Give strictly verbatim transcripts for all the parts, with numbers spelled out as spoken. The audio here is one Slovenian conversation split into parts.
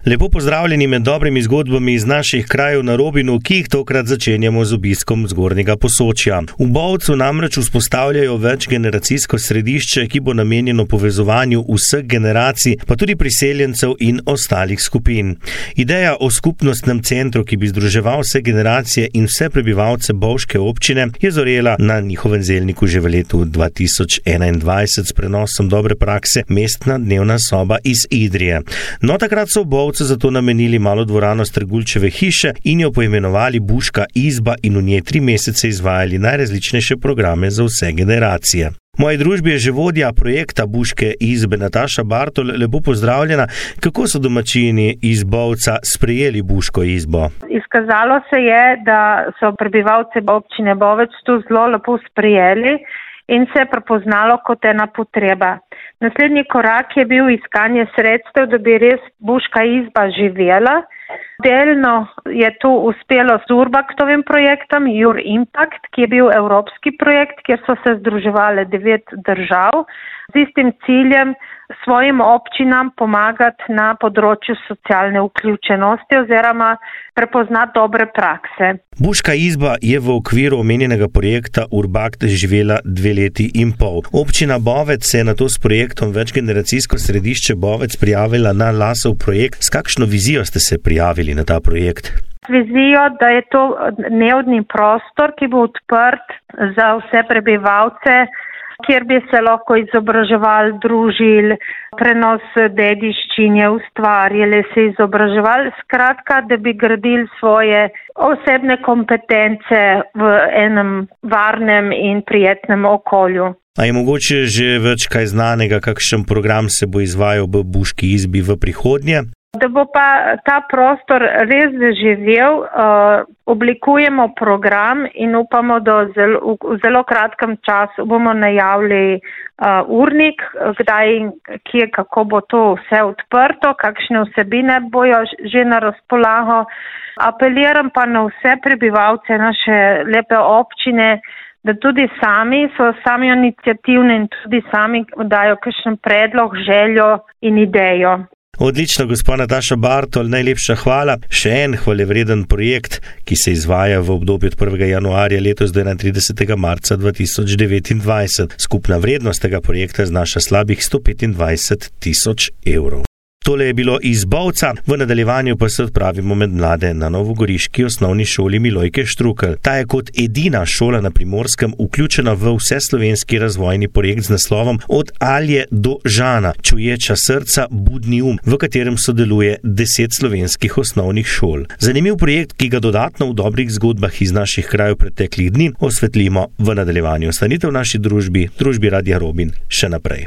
Lepo pozdravljeni med dobrimi zgodbami iz naših krajev na Robinu, ki jih tokrat začenjamo z obiskom Zgornjega Posočja. V Bovcu namreč vzpostavljajo večgeneracijsko središče, ki bo namenjeno povezovanju vseh generacij, pa tudi priseljencev in ostalih skupin. Ideja o skupnostnem centru, ki bi združeval vse generacije in vse prebivalce bovške občine, je zorela na njihovem zelniku že v letu dva tisoč enaindvajset s prenosom dobre prakse Mestna dnevna soba iz Idrije. No, takrat so v Bovcu zato namenili malo dvorano Strgulčeve hiše in jo poimenovali Buška izba in v njej tri mesece izvajali najrazličnejše programe za vse generacije. V moji družbi je že vodja projekta Buške izbe Nataša Bartol. Lepo pozdravljena. Kako so domačini iz Bovca sprejeli Buško izbo? Izkazalo se je, da so prebivalci občine Bovec tu zelo lepo sprejeli in se je prepoznalo kot ena potreba. Naslednji korak je bil iskanje sredstev, da bi res Buška izba živela. Delno je tu uspelo z Urbaktovim projektom Your Impact, ki je bil evropski projekt, kjer so se združevale devet držav z istim ciljem svojim občinam pomagati na področju socialne vključenosti oziroma prepoznati dobre prakse. Buška izba je v okviru omenjenega projekta Urbakt živela dve leti in pol. Občina Bovec se je nato s projektom Večgeneracijsko središče Bovec prijavila na Lasov projekt. S kakšno vizijo ste se prijavili na ta projekt? Vizijo, da je to dnevni prostor, ki bo odprt za vse prebivalce, kjer bi se lahko izobraževali, družili, prenos dediščine, ustvarjali, se izobraževali, skratka, da bi gradili svoje osebne kompetence v enem varnem in prijetnem okolju. A je mogoče že več kaj znanega, kakšen program se bo izvajal v Buški izbi v prihodnje? Da bo pa ta prostor res zaživel, uh, oblikujemo program in upamo, da zelo, v zelo kratkem času bomo najavili uh, urnik, kdaj in kje, kako bo to vse odprto, kakšne vsebine bojo že na razpolago. Apeliram pa na vse prebivalce naše lepe občine, da tudi sami so sami iniciativni in tudi sami dajo kakšen predlog, željo in idejo. Odlično, gospod Nataša Bartol, najlepša hvala. Še en hvalevreden projekt, ki se izvaja v obdobju od prvega januarja letos do enaintridesetega marca dva tisoč devetindvajset. Skupna vrednost tega projekta znaša slabih sto petindvajset tisoč evrov. Tole je bilo iz Bovca, v nadaljevanju pa se odpravimo med mlade na novogoriški osnovni šoli Milojke Štrukelj. Ta je kot edina šola na Primorskem vključena v vseslovenski razvojni projekt z naslovom Od Alje do Žana, čuječa srca, budni um, v katerem sodeluje deset slovenskih osnovnih šol. Zanimiv projekt, ki ga dodatno v dobrih zgodbah iz naših krajev preteklih dni osvetlimo v nadaljevanju. Ostanite v naši družbi, družbi Radia Robin, še naprej.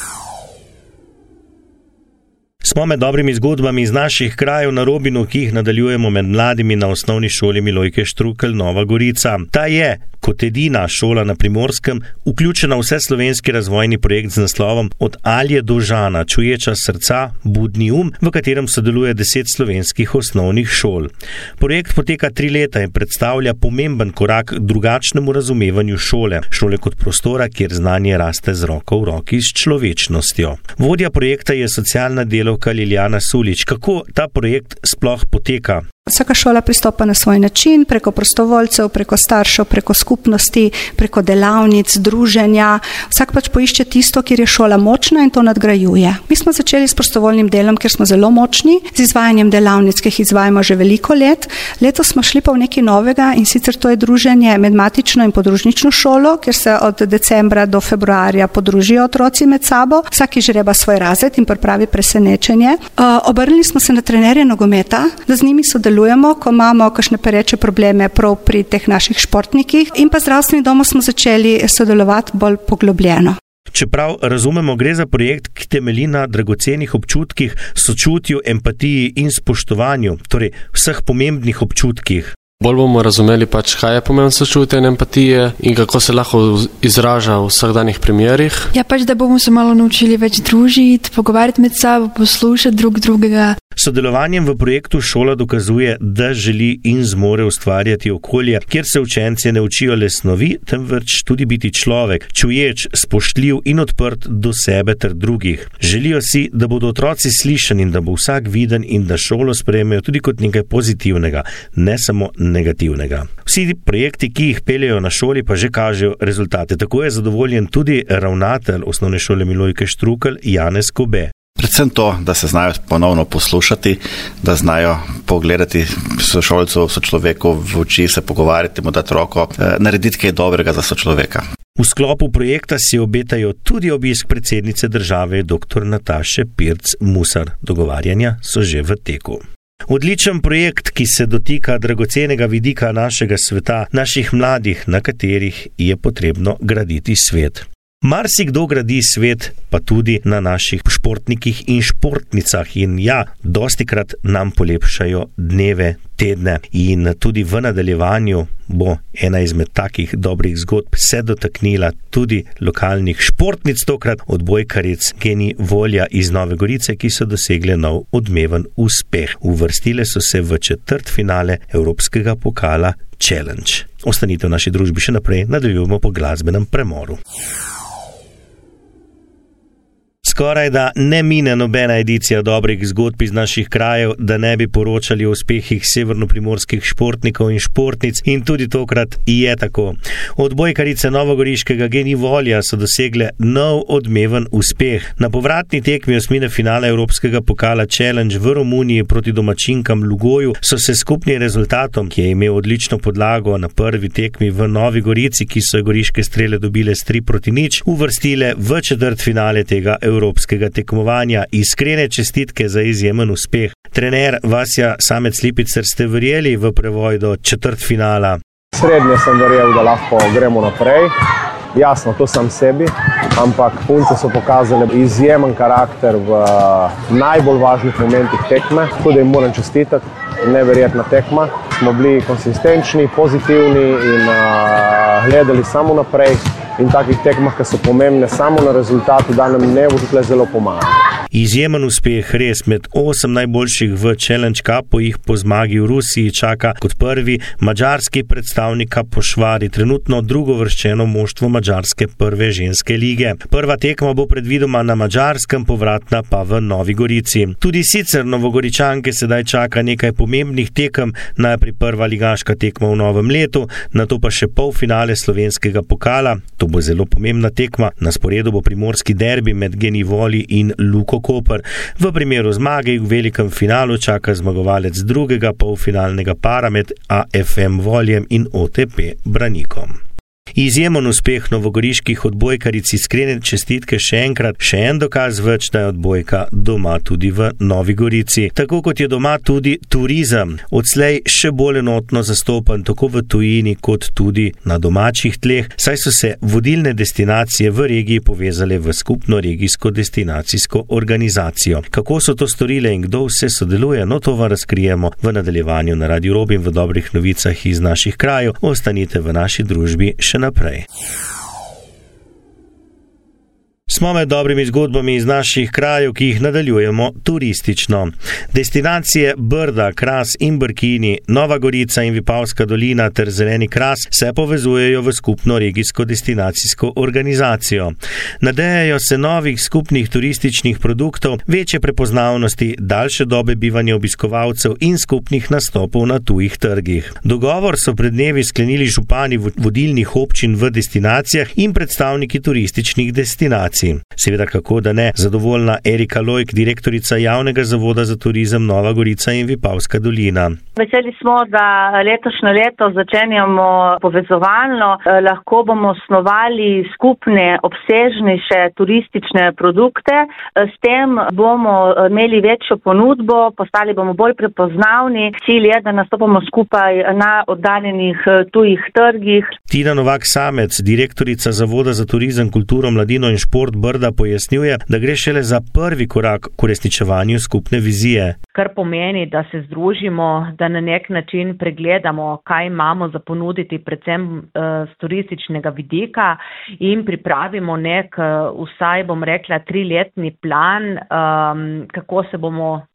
Smo med dobrimi zgodbami iz naših krajev na Robinu, ki jih nadaljujemo med mladimi na osnovni šoli Milojke Štrukelj Nova Gorica. Ta je, kot edina šola na Primorskem, vključena v vseslovenski razvojni projekt z naslovom Od Alje do Žana, čuječa srca, budni um, v katerem sodeluje deset slovenskih osnovnih šol. Projekt poteka tri leta in predstavlja pomemben korak k drugačnemu razumevanju šole, šole kot prostora, kjer znanje raste z roko v roki s človečnostjo. Vodja projekta je socialna delavka Liljana Sulič. Kako ta projekt sploh poteka? Vsaka šola pristopa na svoj način, preko prostovoljcev, preko staršev, preko skupnosti, preko delavnic, druženja. Vsak pač poišče tisto, kjer je šola močna in to nadgrajuje. Mi smo začeli s prostovoljnim delom, kjer smo zelo močni, z izvajanjem delavnic, ki jih izvajamo že veliko let. Letos smo šli pa v nekaj novega in sicer to je druženje med matično in podružnično šolo, kjer se od decembra do februarja podružijo otroci med sabo. Vsak žreba svoj razred in pripravi presenečenje. Uh, obrnili smo se na trenerje nogometa, da z njimi sodelujemo, ko imamo kakšne pereče probleme prav pri teh naših športnikih, in pa zdravstvenim domom smo začeli sodelovati bolj poglobljeno. Čeprav razumemo, gre za projekt, ki temelji na dragocenih občutkih, sočutju, empatiji in spoštovanju, torej vseh pomembnih občutkih. Bolj bomo razumeli pač, kaj je pomen sočutja in empatije in kako se lahko izraža v vsakdanjih primerih. Ja, pač, da bomo se malo naučili več družiti, pogovarjati med sabo, poslušati drug drugega. Sodelovanjem v projektu šola dokazuje, da želi in zmore ustvarjati okolje, kjer se učenci ne učijo le snovi, temveč tudi biti človek, čuječ, spoštljiv in odprt do sebe ter drugih. Želijo si, da bodo otroci slišani in da bo vsak viden in da šolo sprejmejo tudi kot nekaj pozitivnega, ne samo negativnega. Vsi projekti, ki jih peljejo na šoli, pa že kažejo rezultate. Tako je zadovoljen tudi ravnatelj osnovne šole Milojke Štrukelj Janez Kobe. Predvsem to, da se znajo ponovno poslušati, da znajo pogledati sošolcev, sočloveku v oči, se pogovarjati, mu dati roko, narediti kaj dobrega za sočloveka. V sklopu projekta si obetajo tudi obisk predsednice države dr. Nataše Pirc Musar. Dogovarjanja so že v teku. Odličen projekt, ki se dotika dragocenega vidika našega sveta, naših mladih, na katerih je potrebno graditi svet. Marsikdo gradi svet, pa tudi na naših športnikih in športnicah in ja, dostikrat nam polepšajo dneve, tedne in tudi v nadaljevanju bo ena izmed takih dobrih zgodb se dotaknila tudi lokalnih športnic, tokrat odbojkaric Geni Volja iz Nove Gorice, ki so dosegle nov odmeven uspeh. Uvrstile so se v četrtfinale Evropskega pokala Challenge. Ostanite v naši družbi še naprej, nadaljujemo po glasbenem premoru. Skoraj da ne mine nobena edicija dobrih zgodb iz naših krajev, da ne bi poročali o uspehih severnoprimorskih športnikov in športnic in tudi tokrat je tako. Odbojkarice novogoriškega Geni Volja so dosegle nov odmeven uspeh. Na povratni tekmi osmine finala Evropskega pokala Challenge v Romuniji proti domačinkam Lugoju so se skupnim rezultatom, ki je imel odlično podlago na prvi tekmi v Novi Gorici, ki so goriške strele dobile s tri proti nič, uvrstile v četrtfinale tega evropskega tekmovanja. Iskrene čestitke za izjemen uspeh. Trener Vasja Samec-Lipicer, ste verjeli v prevoj do četrtfinala? Srednje sem verjel, da lahko gremo naprej. Jasno, to sam sebi, ampak punce so pokazali izjemen karakter v najbolj važnih momentih tekme. Tudi jim moram čestitati, neverjetna tekma. Smo bili konsistenčni, pozitivni in uh, gledali samo naprej. In takih tekmah, ki so pomembne samo na rezultatu, da nam ne bo tukaj zelo pomaga. Izjemen uspeh, res, med osem najboljših v Challenge Cupu jih po zmagi v Rusiji čaka kot prvi madžarski predstavnik Kapošvari, trenutno drugovrščeno moštvo madžarske prve ženske lige. Prva tekma bo predvidoma na Madžarskem, povratna pa v Novi Gorici. Tudi sicer Novogoričanke sedaj čaka nekaj pomembnih tekem, najprej prva ligaška tekma v novem letu, nato pa še polfinale slovenskega pokala. To bo zelo pomembna tekma. Na sporedu bo primorski derbi med Geni Volji in Luko Koper. V primeru zmage v velikem finalu čaka zmagovalec drugega polfinalnega para med A F M Voljem in O T P Branikom. Izjemen uspeh novogoriških odbojkaric, iskrene čestitke še enkrat, še en dokaz več, da je odbojka doma tudi v Novi Gorici. Tako kot je doma tudi turizem, odslej še bolj enotno zastopan tako v tujini kot tudi na domačih tleh, saj so se vodilne destinacije v regiji povezale v skupno regijsko destinacijsko organizacijo. Kako so to storile in kdo vse sodeluje, no to vam razkrijemo v nadaljevanju na Radiu Robin v dobrih novicah iz naših krajev. Ostanite v naši družbi še naprej. Smo med dobrimi zgodbami iz naših krajev, ki jih nadaljujemo turistično. Destinacije Brda, Kras in Brkini, Nova Gorica in Vipavska dolina ter Zeleni Kras se povezujejo v skupno regijsko destinacijsko organizacijo. Nadejajo se novih skupnih turističnih produktov, večje prepoznavnosti, daljše dobe bivanja obiskovalcev in skupnih nastopov na tujih trgih. Dogovor so pred dnevi sklenili župani vodilnih občin v destinacijah in predstavniki turističnih destinacij. Seveda kako da ne, zadovoljna Erika Lojk, direktorica Javnega zavoda za turizem Nova Gorica in Vipavska dolina. Veseli smo, da letošnje leto začenjamo povezovalno. Lahko bomo osnovali skupne, obsežnejše turistične produkte. S tem bomo imeli večjo ponudbo, postali bomo bolj prepoznavni. Cilj je, da nastopamo skupaj na oddaljenih tujih trgih. Tina Novak Samec, direktorica Zavoda za turizem, kulturo, mladino in šport Brda, pojasnjuje, da gre šele za prvi korak k uresničevanju skupne vizije. Kar pomeni, da se združimo, da na nek način pregledamo, kaj imamo za ponuditi, predvsem z turističnega vidika in pripravimo nek, vsaj bom rekla, triletni plan, kako se bomo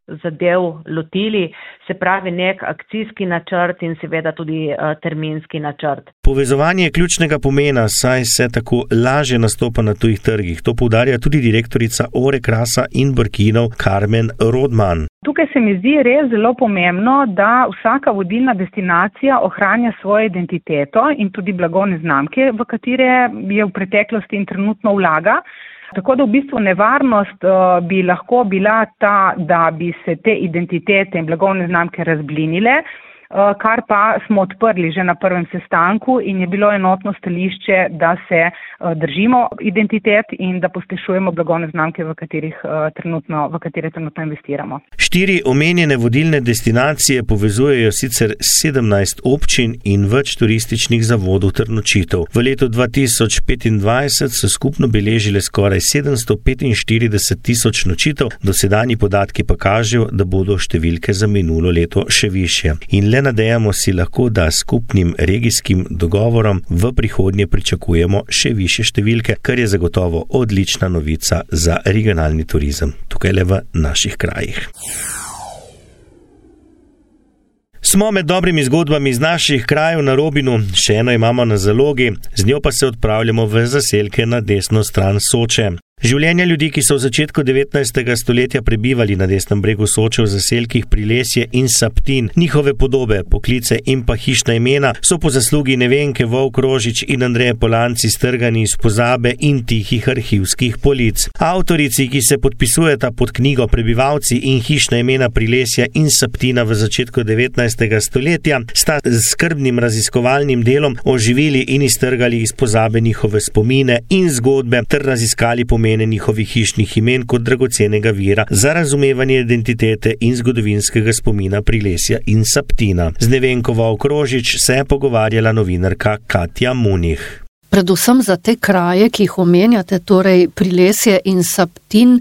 zadev lotili, se pravi nek akcijski načrt in seveda tudi terminski načrt. Povezovanje je ključnega pomena, saj se tako lažje nastopa na tujih trgih. To poudarja tudi direktorica Ore Krasa in Brkinov Karmen Rodman. Tukaj se mi zdi res zelo pomembno, da vsaka vodilna destinacija ohranja svojo identiteto in tudi blagovne znamke, v katere je v preteklosti in trenutno vlaga. Tako da v bistvu nevarnost uh, bi lahko bila ta, da bi se te identitete in blagovne znamke razblinile, uh, kar pa smo odprli že na prvem sestanku in je bilo enotno stališče, da se uh, držimo identitet in da pospešujemo blagovne znamke, v, katerih, uh, trenutno, v katere trenutno investiramo. Štiri omenjene vodilne destinacije povezujejo sicer sedemnajst občin in več turističnih zavodov ter nočitev. V letu dva tisoč petindvajset so skupno beležile skoraj sedemsto petinštirideset tisoč nočitev, dosedanji podatki pa kažejo, da bodo številke za minulo leto še višje. In le nadejamo si lahko, da skupnim regijskim dogovorom v prihodnje pričakujemo še višje številke, kar je zagotovo odlična novica za regionalni turizem, tukaj le v naših krajih. Smo med dobrimi zgodbami iz naših krajev na Robinu, še eno imamo na zalogi, z njo pa se odpravljamo v zaselke na desno stran Soče. Življenja ljudi, ki so v začetku devetnajstega stoletja prebivali na desnem bregu Soče v zaselkih Prilesje in Saptin, njihove podobe, poklice in pa hišna imena so po zaslugi Nevenke Vovk-Rožič in Andreje Polanci strgani iz pozabe in tihih arhivskih polic. Avtorici, ki se podpisujeta pod knjigo Prebivalci in hišna imena Prilesja in Saptina v začetku devetnajstega stoletja, sta s skrbnim raziskovalnim delom oživili in iztrgali iz pozabe njihove spomine in zgodbe ter raziskali pomene njihovih hišnih imen kot dragocenega vira za razumevanje identitete in zgodovinskega spomina Prilesja in Saptina. Z Nevenko Vovk-Rožič se je pogovarjala novinarka Katja Munih. Predvsem za te kraje, ki jih omenjate, torej Prilesje in Saptin,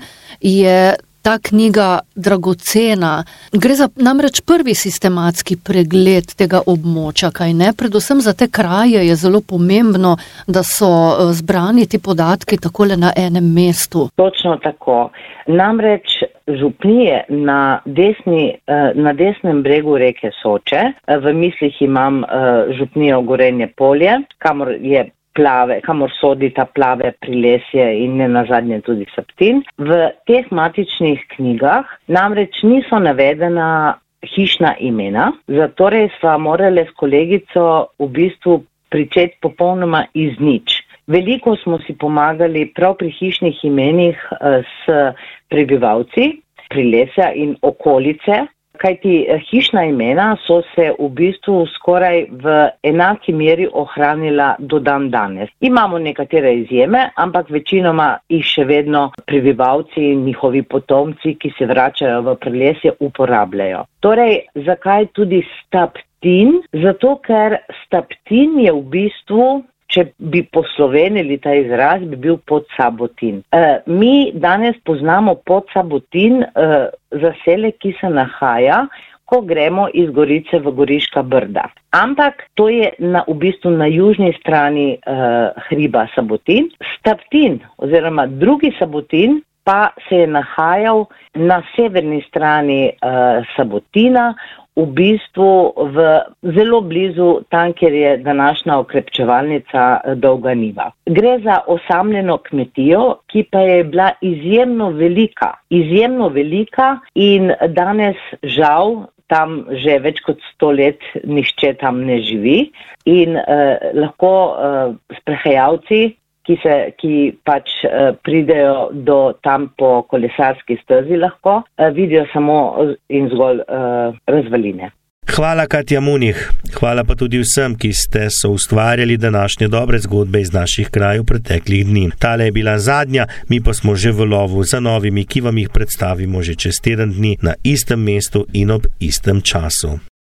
je ta knjiga dragocena. Gre za namreč prvi sistematski pregled tega območja, kaj ne? Predvsem za te kraje je zelo pomembno, da so zbrani ti podatki takole na enem mestu. Točno tako. Namreč župnije na, desni, na desnem bregu reke Soče, v mislih imam župnijo Gorenje Polje, kamor je plave, kamor sodi ta plave Prilesje in ne nazadnje tudi Saptin. V teh matičnih knjigah namreč niso navedena hišna imena, zatorej sva morali s kolegico v bistvu pričeti popolnoma iz nič. Veliko smo si pomagali prav pri hišnih imenih s prebivalci Prilesja in okolice, kajti hišna imena so se v bistvu skoraj v enaki meri ohranila do dan danes. Imamo nekatere izjeme, ampak večinoma jih še vedno prebivalci in njihovi potomci, ki se vračajo v Prilesje, uporabljajo. Torej, zakaj tudi Staptin? Zato, ker Staptin je v bistvu, če bi poslovenili ta izraz, bi bil Podsabotin. E, mi danes poznamo Podsabotin e, zaselek, ki se nahaja, ko gremo iz Gorice v Goriška Brda. Ampak to je na, v bistvu na južni strani e, hriba Sabotin. Staptin oziroma drugi Sabotin pa se je nahajal na severni strani e, Sabotina, v bistvu v zelo blizu tam, kjer je današnja okrepčevalnica Dolga Niva. Gre za osamljeno kmetijo, ki pa je bila izjemno velika. Izjemno velika in danes žal tam že več kot sto let nihče tam ne živi in eh, lahko eh, sprehajalci, ki, se, ki pač eh, pridejo do tam po kolesarski stezi lahko, eh, vidijo samo in zgolj eh, razvaline. Hvala Katja Munih, hvala pa tudi vsem, ki ste soustvarjali današnje dobre zgodbe iz naših krajev preteklih dni. Tale je bila zadnja, mi pa smo že v lovu za novimi, ki vam jih predstavimo že čez teden dni na istem mestu in ob istem času.